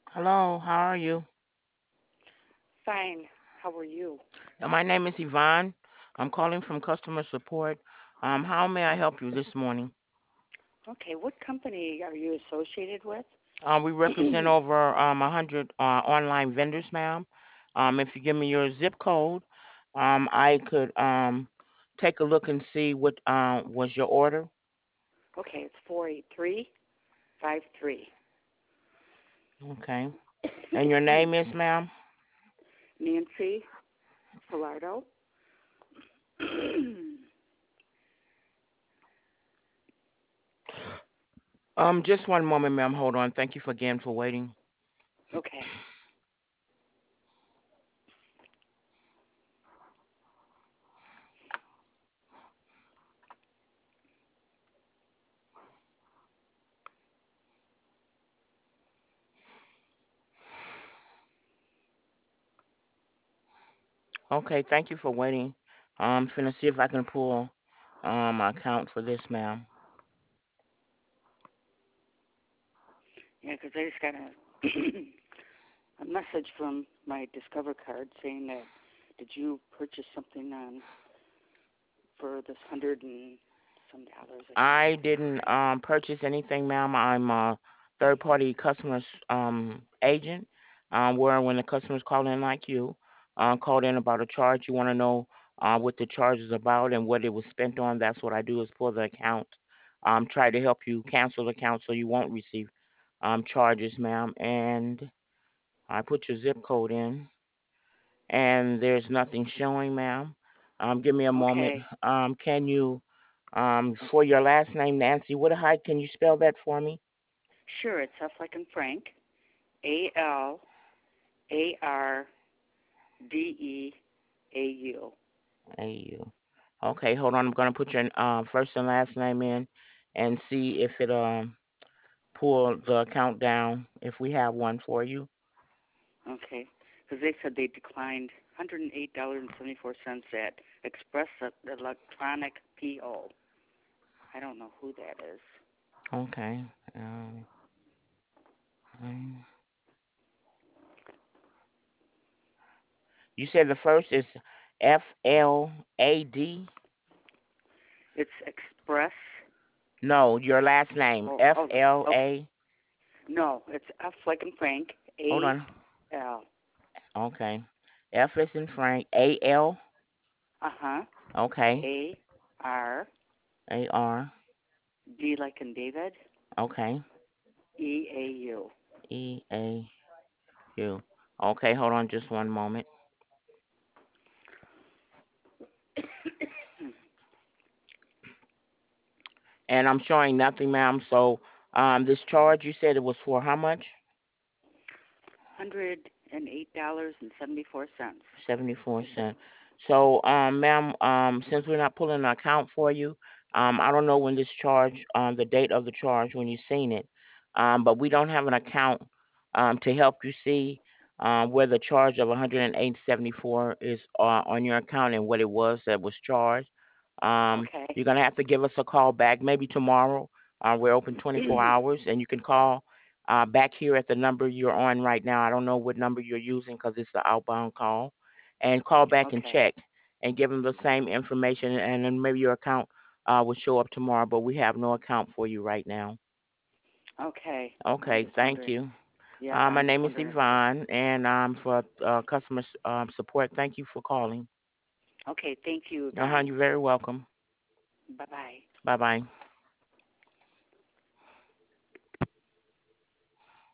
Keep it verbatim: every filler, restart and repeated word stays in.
Hello, how are you? Fine. How are you? Uh, My name is Yvonne. I'm calling from customer support. Um, how may I help you this morning? Okay, what company are you associated with? Uh, we represent over um, one hundred uh, online vendors, ma'am. Um, if you give me your zip code, um, I could um, take a look and see what uh, was your order. Okay, it's four eight three five three. Okay. And your name is, ma'am? Nancy Filardo. Um, just one moment, ma'am. Hold on. Thank you for again for waiting. Okay. Okay, thank you for waiting. I'm finna see if I can pull um my account for this, ma'am. Yeah, 'cause I just got a a message from my Discover card saying that did you purchase something on for this hundred and some dollars? I can't I remember. didn't um purchase anything, ma'am. I'm a third party customer um agent. Um, where when the customers call in like you, uh, called in about a charge, you want to know uh what the charge is about and what it was spent on. That's what I do is pull the account. Um, try to help you cancel the account so you won't receive um charges, ma'am. And I put your zip code in, and there's nothing showing, ma'am. Um, give me a moment. Okay. Um, can you, um, for your last name, Nancy, what height? Can you spell that for me? Sure, it's F like in Frank. A L A R D E A U. A U. Okay, hold on. I'm gonna put your uh, first and last name in, and see if it um pull the account down if we have one for you. Okay. Because they said they declined one hundred eight dollars and seventy-four cents at Express Electronic P O. I don't know who that is. Okay. Um, um, you said the first is F L A D. It's Express. No, your last name Oh, F oh, L okay. A. No, it's F like in Frank. Hold A on. L. Okay. F is in Frank. A L. Uh huh. Okay. A R A R. D like in David. Okay. E A U. E A U. Okay, hold on just one moment. And I'm showing nothing, ma'am. So, um, this charge you said it was for how much? Hundred and eight dollars and seventy-four cents. Seventy-four cent. So, um, ma'am, um, since we're not pulling an account for you, um, I don't know when this charge, um, the date of the charge when you seen it, um, but we don't have an account, um, to help you see, um, where the charge of one hundred and eight seventy-four is uh, on your account and what it was that was charged. Um, Okay. you're gonna have to give us a call back maybe tomorrow. Uh, we're open twenty-four hours, and you can call uh, back here at the number you're on right now. I don't know what number you're using because it's the outbound call, and call back and Okay. check and give them the same information, and then maybe your account uh, will show up tomorrow. But we have no account for you right now. Okay. I Okay, was thank wondering. you. Yep, Uh, my I'm just name is wondering if I. Yvonne, and um, for uh, customer um, support, thank you for calling. Okay, thank you, Uh huh. Yvonne. You're very welcome. Bye bye. Bye bye.